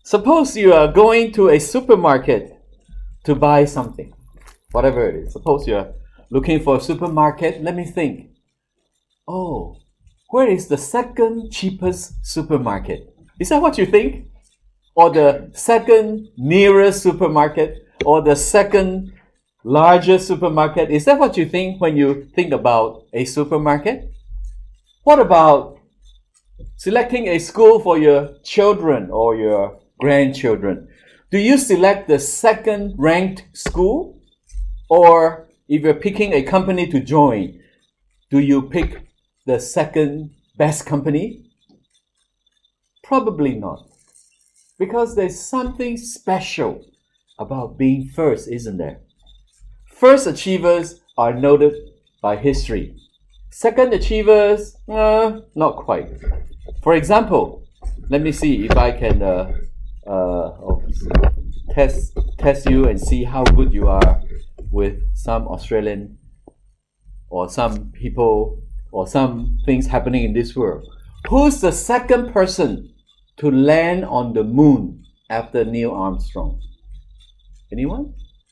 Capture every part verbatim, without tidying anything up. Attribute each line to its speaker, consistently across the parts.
Speaker 1: Suppose you are going to a supermarket to buy something, whatever it is. Suppose you are looking for a supermarket. Let me think. Oh, where is the second cheapest supermarket? Is that what you think? Or the second nearest supermarket? Or the second largest supermarket? Is that what you think when you think about a supermarket? What about selecting a school for your children or your grandchildren? Do you select the second ranked school? Or if you're picking a company to join, do you pick the second best company? Probably not. Because there's something special about being first, isn't there? First achievers are noted by history. Second achievers, uh, not quite. For example, let me see if I can uh, uh, test test you and see how good you are with some Australian or some people or some things happening in this world. Who's the second person to land on the moon after Neil Armstrong? Anyone?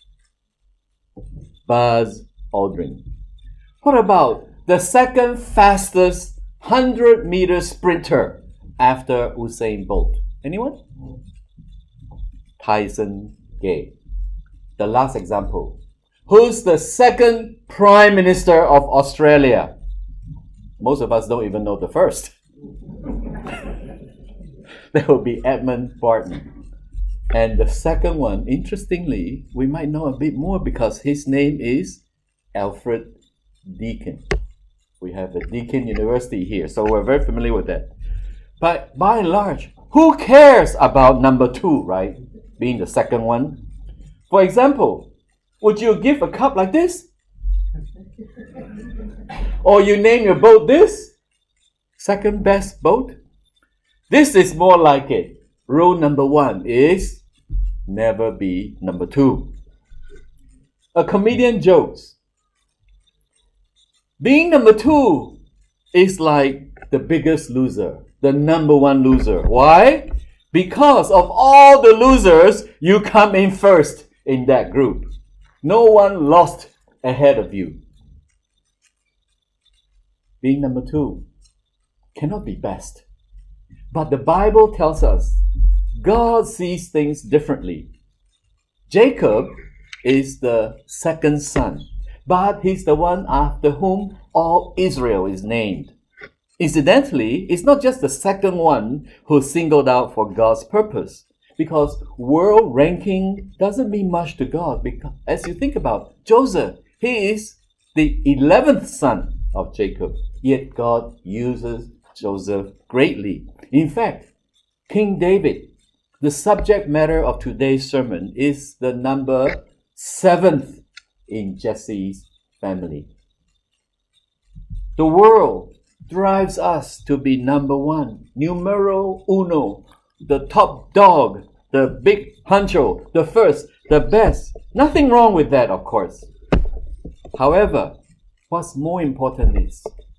Speaker 1: Buzz Aldrin. What about the second fastest one hundred meter sprinter after Usain Bolt? Anyone? Tyson Gay. The last example. Who's the second Prime Minister of Australia? Most of us don't even know the first. That would be Edmund Barton. And the second one, interestingly, we might know a bit more because his name is Alfred Deakin. We have the Deakin University here, so we're very familiar with that. But by and large, who cares about number two, right? Being the second one. For example, would you give a cup like this? Or you name your boat this? Second best boat? This is more like it. Rule number one is never be number two. A comedian jokes, being number two is like the biggest loser, the number one loser. Why? Because of all the losers, you come in first in that group. No one lost ahead of you. Being number two cannot be best. But the Bible tells us God sees things differently. Jacob is the second son, but he's the one after whom all Israel is named. Incidentally, it's not just the second one who's singled out for God's purpose, because world ranking doesn't mean much to God. Because as you think about Joseph, he is the eleventh son of Jacob, yet God uses Joseph greatly. In fact, King David, the subject matter of today's sermon, is the number seventh in Jesse's family. The world drives us to be number one, numero uno, the top dog, the big honcho, the first, the best. Nothing wrong with that, of course. However, what's more important is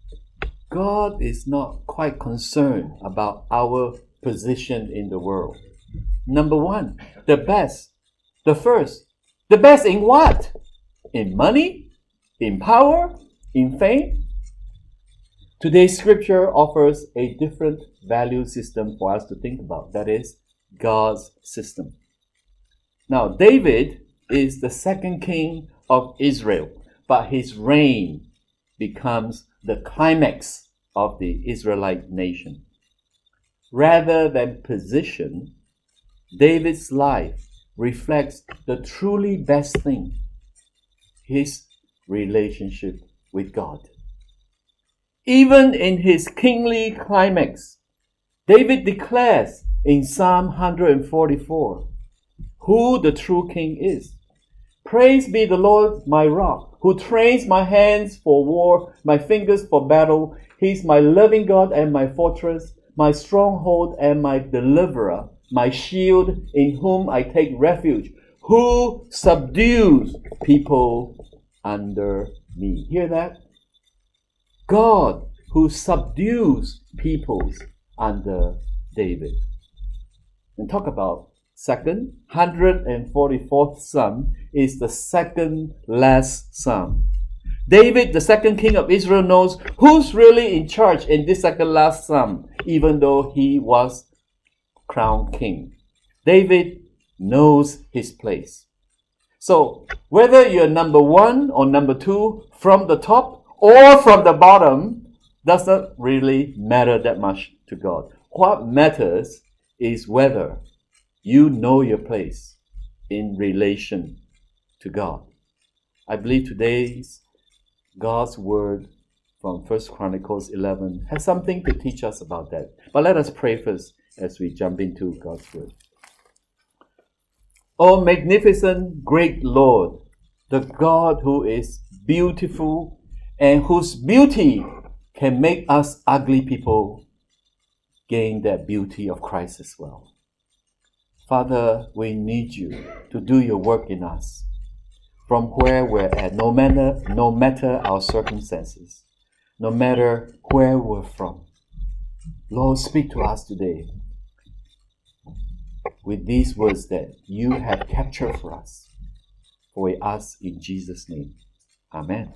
Speaker 1: God is not quite concerned about our position in the world. Number one, the best, the first. The best in what? In money? In power? In fame? Today's scripture offers a different value system for us to think about. That is God's system. Now, David is the second king of Israel, but his reign becomes the climax of the Israelite nation. Rather than position, David's life reflects the truly best thing, his relationship with God. Even in his kingly climax, David declares in Psalm one forty-four who the true king is. Praise be the Lord, my rock, who trains my hands for war, my fingers for battle. He's my loving God and my fortress, my stronghold and my deliverer, my shield in whom I take refuge, who subdues people under me. Hear that? God who subdues peoples under David. And talk about second, one hundred forty-fourth Psalm is the second last Psalm. David, the second king of Israel, knows who's really in charge in this second last Psalm, even though he was crowned king. David knows his place. So, whether you're number one or number two, from the top or from the bottom, doesn't really matter that much to God. What matters is whether you know your place in relation to God. I believe today's God's word from First Chronicles eleven has something to teach us about that. But let us pray first as we jump into God's word. O magnificent, great Lord, the God who is beautiful and whose beauty can make us ugly people gain that beauty of Christ as well. Father, we need you to do your work in us from where we're at, no matter, no matter our circumstances, no matter where we're from. Lord, speak to us today with these words that you have captured for us. For we ask in Jesus' name. Amen.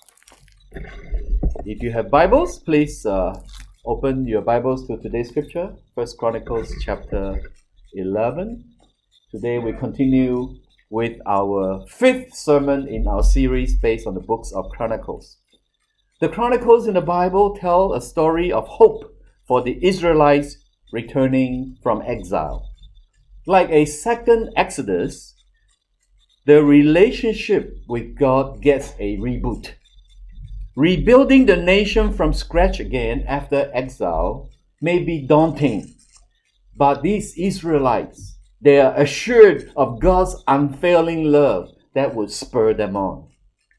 Speaker 1: If you have Bibles, please uh, open your Bibles to today's scripture, First Chronicles chapter eleven. Today we continue with our fifth sermon in our series based on the books of Chronicles. The Chronicles in the Bible tell a story of hope for the Israelites returning from exile. Like a second Exodus, the relationship with God gets a reboot. Rebuilding the nation from scratch again after exile may be daunting, but these Israelites, they are assured of God's unfailing love that would spur them on.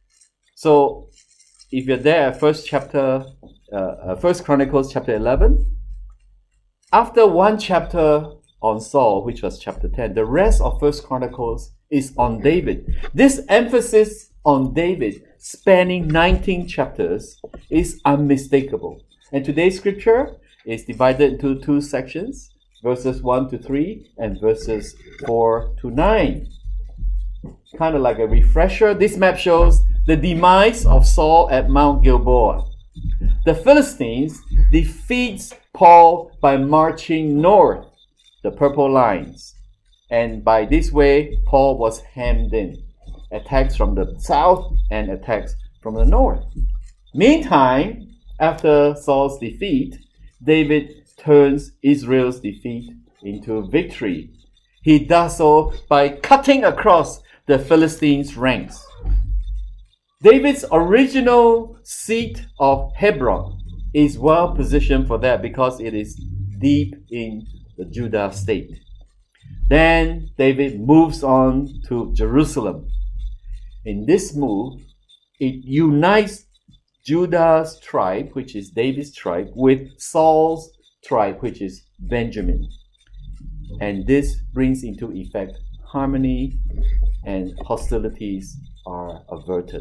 Speaker 1: So, if you're there at First chapter, uh, First Chronicles chapter eleven, after one chapter on Saul, which was chapter ten, the rest of First Chronicles is on David. This emphasis on David, spanning nineteen chapters, is unmistakable. And today's scripture is divided into two sections, verses one to three and verses four to nine. Kind of like a refresher, this map shows the demise of Saul at Mount Gilboa. The Philistines defeats Paul by marching north, the purple lines. And by this way, Paul was hemmed in. Attacks from the south and attacks from the north. Meantime, after Saul's defeat, David turns Israel's defeat into victory. He does so by cutting across the Philistines' ranks. David's original seat of Hebron is well positioned for that because it is deep in the Judah state. Then David moves on to Jerusalem. In this move, it unites Judah's tribe, which is David's tribe, with Saul's tribe, which is Benjamin. And this brings into effect harmony, and hostilities are averted.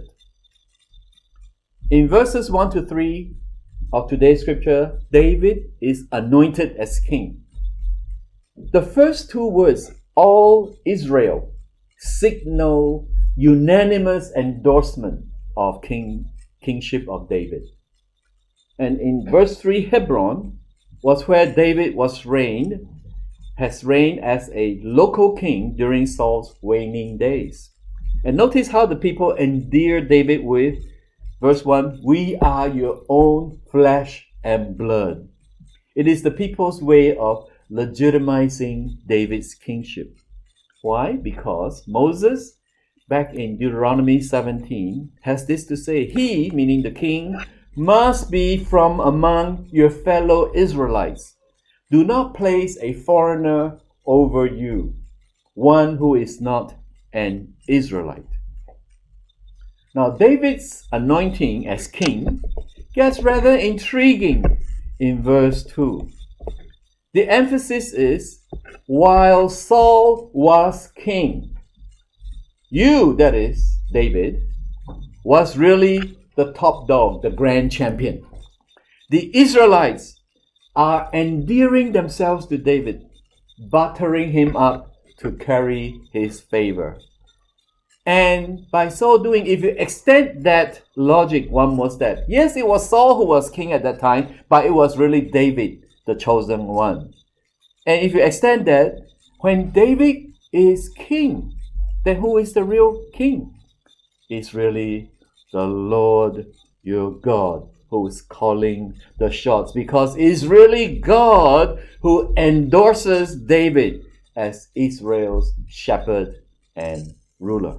Speaker 1: In verses one to three of today's scripture, David is anointed as king. The first two words, all Israel, signal unanimous endorsement of king, kingship of David. And in verse three, Hebron was where David was reigned, has reigned as a local king during Saul's waning days. And notice how the people endear David with, verse one, we are your own flesh and blood. It is the people's way of legitimizing David's kingship. Why? Because Moses, back in Deuteronomy seventeen, has this to say, he, meaning the king, must be from among your fellow Israelites. Do not place a foreigner over you, one who is not an Israelite. Now, David's anointing as king gets rather intriguing in verse two. The emphasis is, while Saul was king, you, that is, David, was really the top dog, the grand champion. The Israelites are endearing themselves to David buttering him up to carry his favor. And by so doing, if you extend that logic one more step, yes, it was Saul who was king at that time, but it was really David, the chosen one. And if you extend that, when David is king, then who is the real king? It's really the Lord your God who is calling the shots, because it's really God who endorses David as Israel's shepherd and ruler.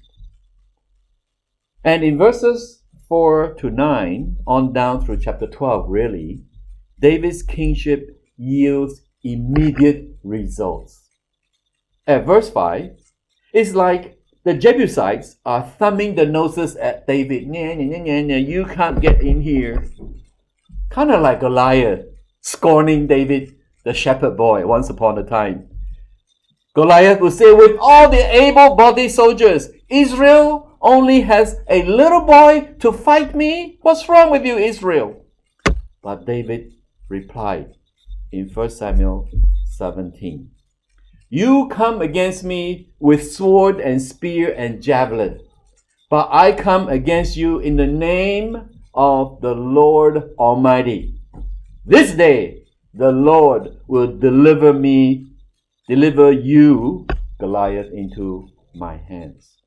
Speaker 1: And in verses four to nine, on down through chapter twelve, really, David's kingship yields immediate results. At verse five, it's like the Jebusites are thumbing their noses at David. Nya, nya, nya, nya, you can't get in here. Kind of like Goliath scorning David, the shepherd boy, once upon a time. Goliath would say, with all the able-bodied soldiers, Israel only has a little boy to fight me? What's wrong with you, Israel? But David replied in First Samuel seventeen, you come against me with sword and spear and javelin, but I come against you in the name of the Lord Almighty. This day the Lord will deliver me, deliver you, Goliath, into my hands.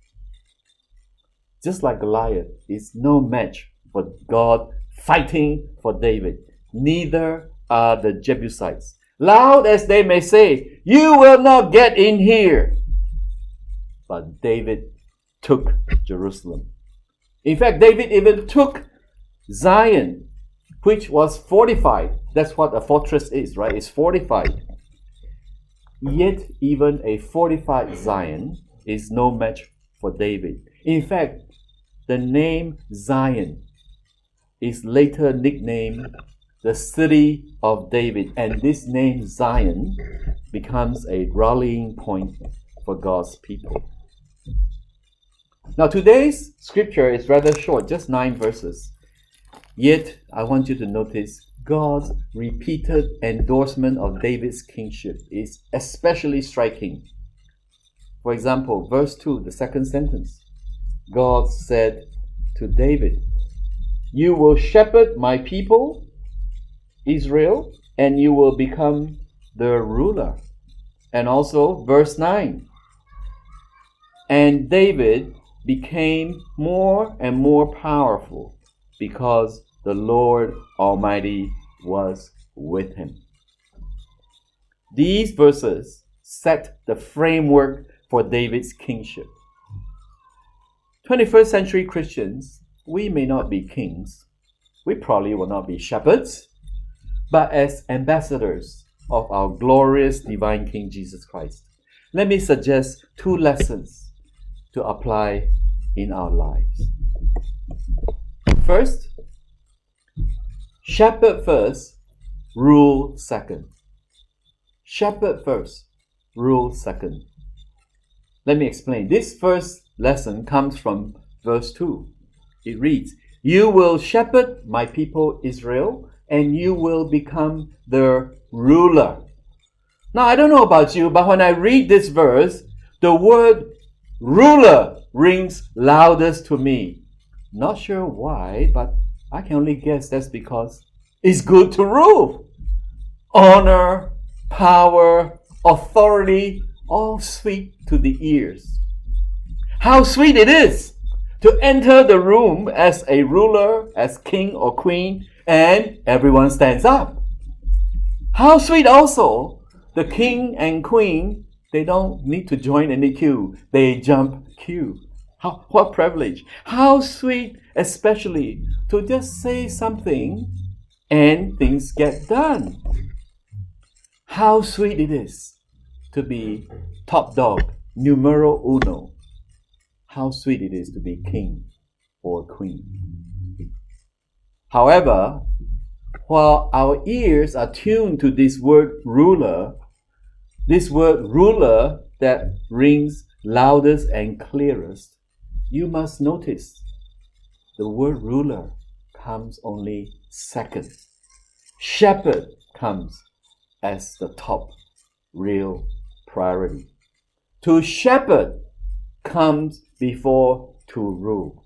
Speaker 1: Just like Goliath is no match for God fighting for David, neither are the Jebusites. Loud as they may say, you will not get in here. But David took Jerusalem. In fact, David even took Zion, which was fortified. That's what a fortress is, right? It's fortified. Yet even a fortified Zion is no match for David. In fact, the name Zion is later nicknamed the city of David, and this name Zion becomes a rallying point for God's people. Now today's scripture is rather short, just nine verses. Yet I want you to notice God's repeated endorsement of David's kingship is especially striking. For example, verse two, the second sentence, God said to David, you will shepherd my people Israel, and you will become their ruler. And also verse nine, and David became more and more powerful because the Lord Almighty was with him. These verses set the framework for David's kingship. twenty-first century Christians, we may not be kings, we probably will not be shepherds, but as ambassadors of our glorious divine King Jesus Christ. Let me suggest two lessons to apply in our lives. First, shepherd first, rule second. Shepherd first, rule second. Let me explain. This first lesson comes from verse two. It reads, you will shepherd my people Israel, and you will become their ruler. Now, I don't know about you, but when I read this verse, the word ruler rings loudest to me. Not sure why, but I can only guess that's because it's good to rule. Honor, power, authority, all sweet to the ears. How sweet it is to enter the room as a ruler, as king or queen, and everyone stands up. How sweet also, the king and queen, they don't need to join any queue. They jump queue. How, what privilege. How sweet, especially, to just say something and things get done. How sweet it is to be top dog, numero uno. How sweet it is to be king or queen. However, while our ears are tuned to this word ruler, this word ruler that rings loudest and clearest, you must notice the word ruler comes only second. Shepherd comes as the top real priority. To shepherd comes before to rule.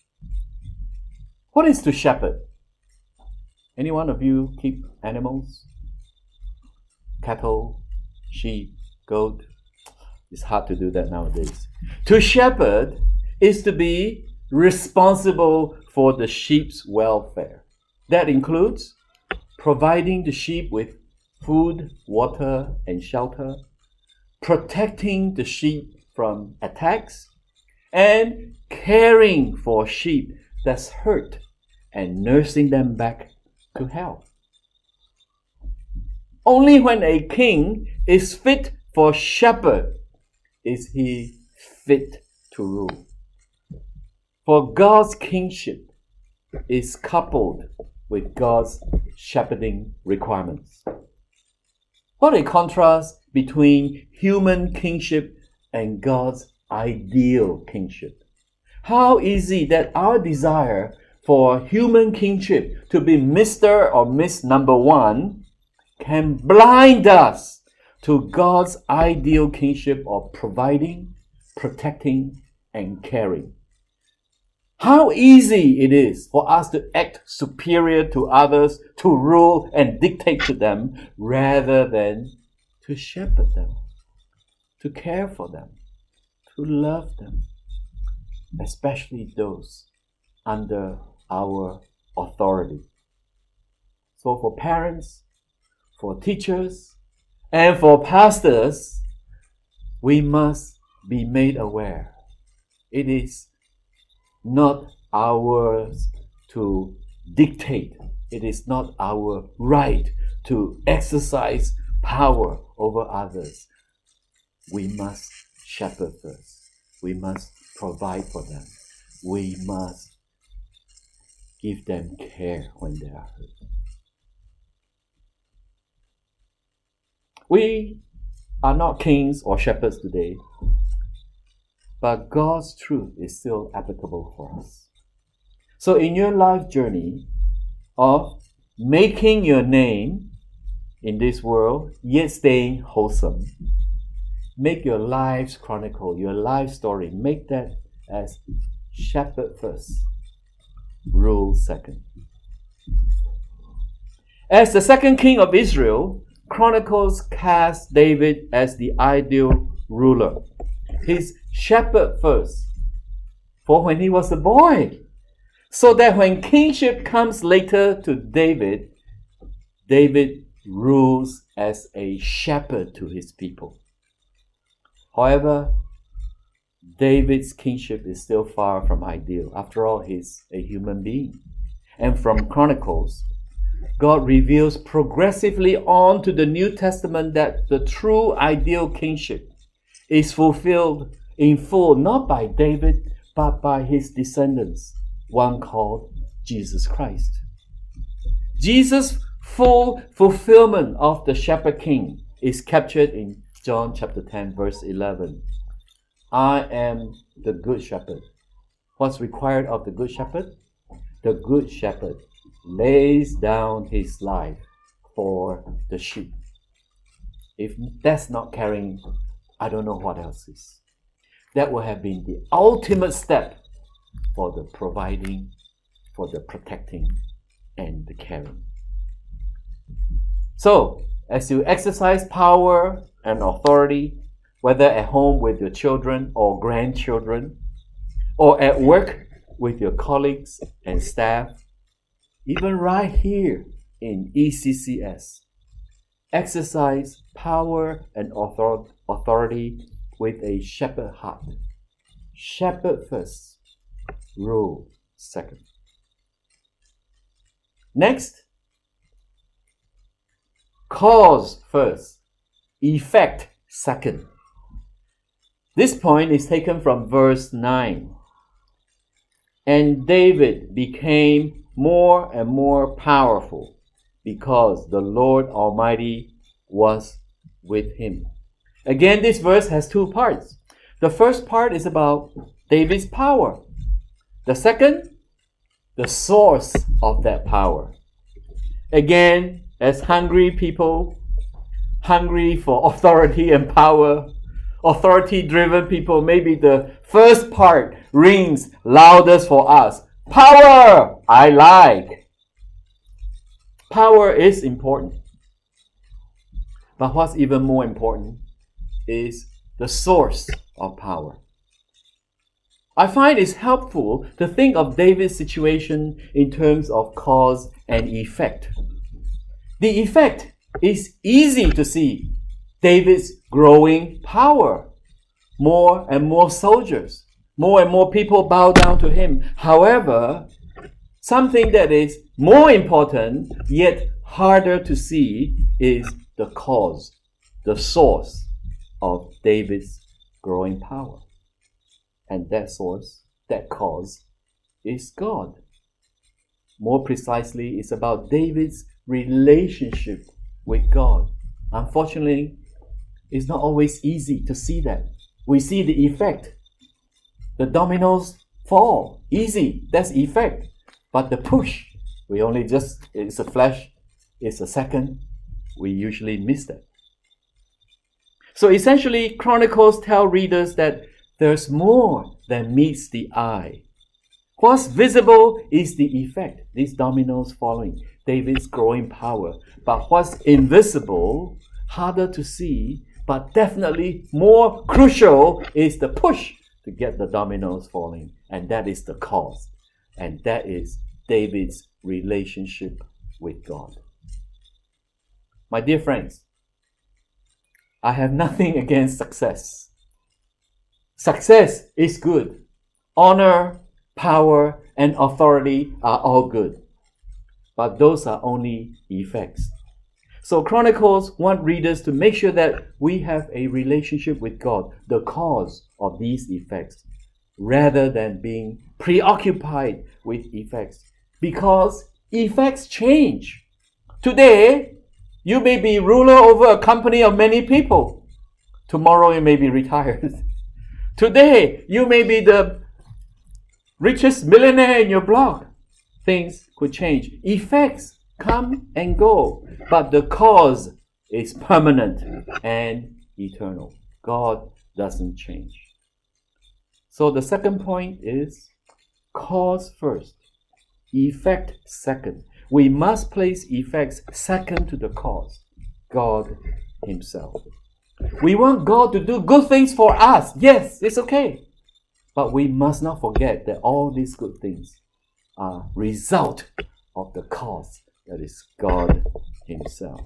Speaker 1: What is to shepherd? Any one of you keep animals? Cattle, sheep, goat? It's hard to do that nowadays. To shepherd is to be responsible for the sheep's welfare. That includes providing the sheep with food, water, and shelter, protecting the sheep from attacks, and caring for sheep that's hurt and nursing them back to health. Only when a king is fit for shepherd is he fit to rule. For God's kingship is coupled with God's shepherding requirements. What a contrast between human kingship and God's ideal kingship. How easy that our desire for human kingship to be Mister or Miss Number One can blind us to God's ideal kingship of providing, protecting, and caring. How easy it is for us to act superior to others, to rule and dictate to them, rather than to shepherd them, to care for them, to love them, especially those under our authority. So for parents, for teachers, and for pastors, we must be made aware. It is not ours to dictate. It is not our right to exercise power over others. We must shepherd first. We must provide for them. We must give them care when they are hurt. We are not kings or shepherds today, but God's truth is still applicable for us. So in your life journey of making your name in this world, yet staying wholesome, make your life's chronicle, your life story, make that as shepherd first, rule second. As the second king of Israel, Chronicles cast David as the ideal ruler. He's shepherd first, for when he was a boy, so that when kingship comes later to David, David rules as a shepherd to his people. However, David's kingship is still far from ideal. After all, he's a human being. And from Chronicles, God reveals progressively on to the New Testament that the true ideal kingship is fulfilled in full, not by David, but by his descendants, one called Jesus Christ. Jesus' full fulfillment of the shepherd king is captured in John chapter ten, verse eleven. I am the good shepherd. What's required of the good shepherd? The good shepherd lays down his life for the sheep. If that's not caring, I don't know what else is. That would have been the ultimate step for the providing, for the protecting, and the caring. So, as you exercise power and authority, whether at home with your children or grandchildren, or at work with your colleagues and staff, even right here in E C C S, exercise power and author- authority with a shepherd heart. Shepherd first, rule second. Next, cause first, effect second. This point is taken from verse nine. And David became more and more powerful because the Lord Almighty was with him. Again, this verse has two parts. The first part is about David's power. The second, the source of that power. Again, as hungry people, hungry for authority and power, authority-driven people, maybe the first part rings loudest for us. Power, I like. Power is important. But what's even more important is the source of power. I find it's helpful to think of David's situation in terms of cause and effect. The effect is easy to see. David's growing power. More and more soldiers. More and more people bow down to him. However, something that is more important, yet harder to see, is the cause, the source of David's growing power. And that source, that cause, is God. More precisely, it's about David's relationship with God. Unfortunately, it's not always easy to see that. We see the effect. The dominoes fall. Easy, that's effect. But the push, we only just, it's a flash, it's a second. We usually miss that. So essentially, Chronicles tell readers that there's more than meets the eye. What's visible is the effect, these dominoes falling, David's growing power. But what's invisible, harder to see, but definitely more crucial, is the push to get the dominoes falling. And that is the cause. And that is David's relationship with God. My dear friends, I have nothing against success. Success is good. Honor, power, and authority are all good. But those are only effects. So Chronicles want readers to make sure that we have a relationship with God, the cause of these effects, rather than being preoccupied with effects. Because effects change. Today, you may be ruler over a company of many people. Tomorrow you may be retired. Today, you may be the richest millionaire in your block. Things could change. Effects come and go, but the cause is permanent and eternal. God doesn't change. So the second point is cause first, effect second. We must place effects second to the cause, God Himself. We want God to do good things for us. Yes, it's okay. But we must not forget that all these good things are result of the cause, that is God Himself.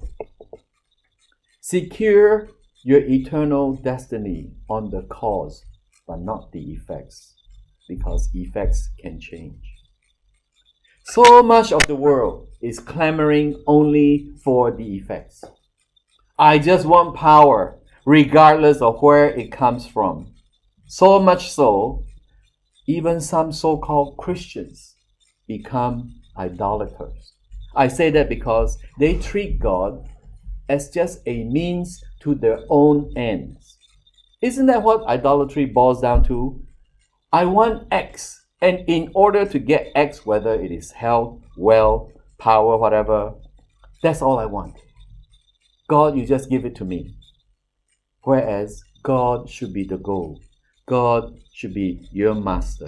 Speaker 1: Secure your eternal destiny on the cause, but not the effects, because effects can change. So much of the world is clamoring only for the effects. I just want power, regardless of where it comes from. So much so, even some so-called Christians become idolaters. I say that because they treat God as just a means to their own ends. Isn't that what idolatry boils down to? I want X, and in order to get X, whether it is health, wealth, power, whatever, that's all I want. God, you just give it to me. Whereas God should be the goal. God should be your master.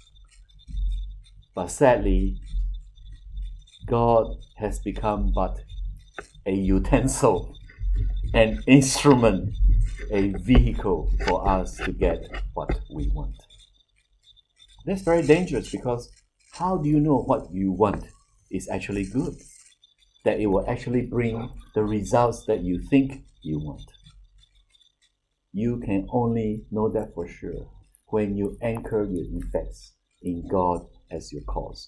Speaker 1: But sadly, God has become but a utensil, an instrument, a vehicle for us to get what we want. That's very dangerous, because how do you know what you want is actually good? That it will actually bring the results that you think you want. You can only know that for sure when you anchor your effects in God as your cause.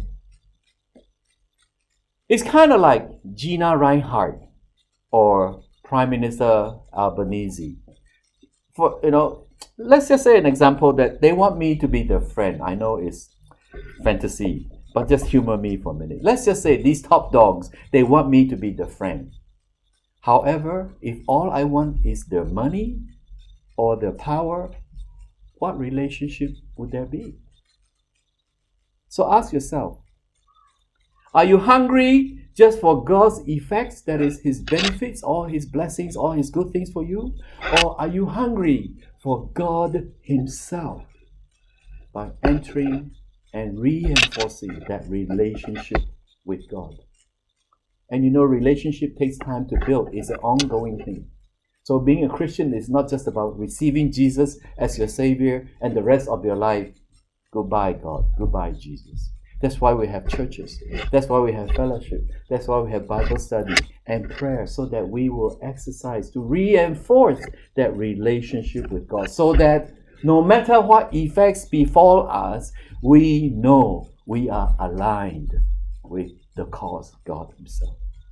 Speaker 1: It's kind of like Gina Reinhardt or Prime Minister Albanese. For, you know, let's just say an example that they want me to be their friend. I know it's fantasy, but just humor me for a minute. Let's just say these top dogs, they want me to be their friend. However, if all I want is their money or their power, what relationship would there be? So ask yourself, are you hungry just for God's effects, that is His benefits, all His blessings, all His good things for you? Or are you hungry for God Himself by entering and reinforcing that relationship with God? And you know, relationship takes time to build. It's an ongoing thing. So being a Christian is not just about receiving Jesus as your Savior and the rest of your life. Goodbye, God. Goodbye, Jesus. That's why we have churches. That's why we have fellowship. That's why we have Bible study and prayer, so that we will exercise to reinforce that relationship with God, so that no matter what effects befall us, we know we are aligned with the cause, God Himself.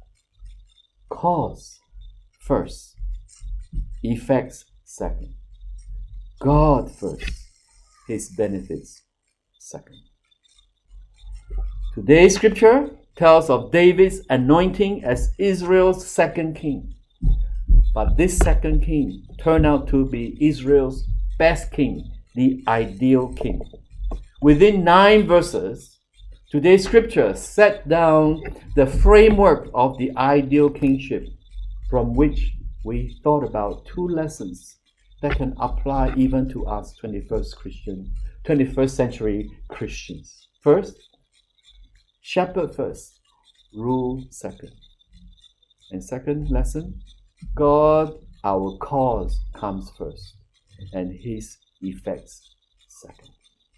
Speaker 1: Cause first, effects second. God first, His benefits second. Today's scripture tells of David's anointing as Israel's second king. But this second king turned out to be Israel's best king, the ideal king. Within nine verses, today's scripture set down the framework of the ideal kingship, from which we thought about two lessons that can apply even to us twenty-first Christian, twenty-first century Christians. First, shepherd first, rule second. And second lesson, God, our cause, comes first, and His effects second.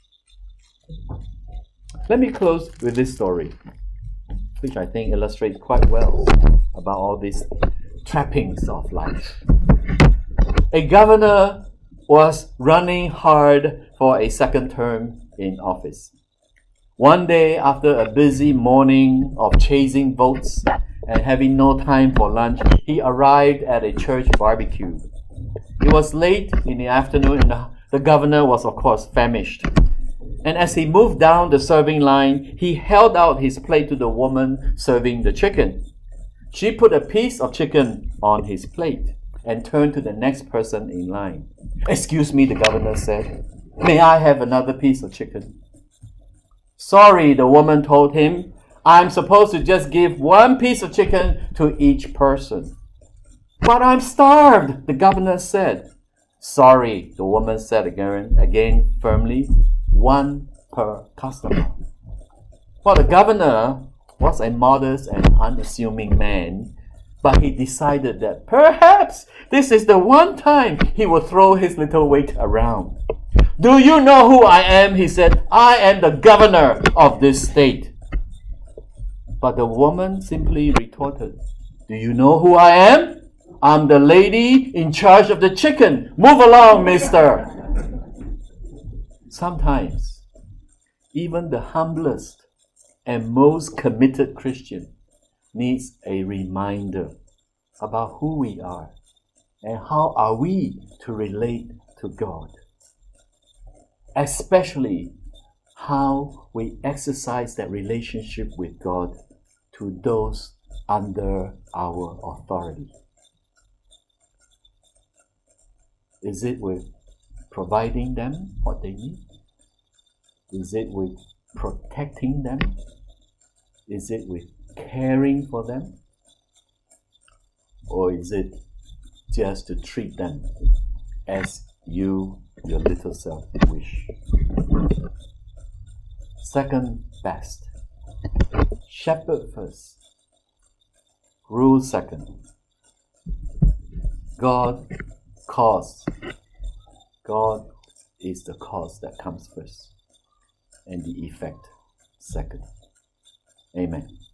Speaker 1: Let me close with this story, which I think illustrates quite well about all these trappings of life. A governor was running hard for a second term in office. One day, after a busy morning of chasing votes and having no time for lunch, he arrived at a church barbecue. It was late in the afternoon and the, the governor was, of course, famished. And as he moved down the serving line, he held out his plate to the woman serving the chicken. She put a piece of chicken on his plate and turned to the next person in line. "Excuse me," the governor said. "May I have another piece of chicken?" "Sorry," the woman told him. "I'm supposed to just give one piece of chicken to each person." "But I'm starved," the governor said. "Sorry," the woman said again, again firmly. "One per customer." Well, the governor was a modest and unassuming man, but he decided that perhaps this is the one time he will throw his little weight around. "Do you know who I am?" he said. "I am the governor of this state." But the woman simply retorted, "Do you know who I am? I'm the lady in charge of the chicken. Move along, mister." Sometimes, even the humblest and most committed Christian needs a reminder about who we are and how are we to relate to God. Especially how we exercise that relationship with God to those under our authority. Is it with providing them what they need? Is it with protecting them? Is it with caring for them? Or is it just to treat them as you, your little self, wish? Second best. Shepherd first. Rule second. God cause. God is the cause that comes first, and the effect second. Amen.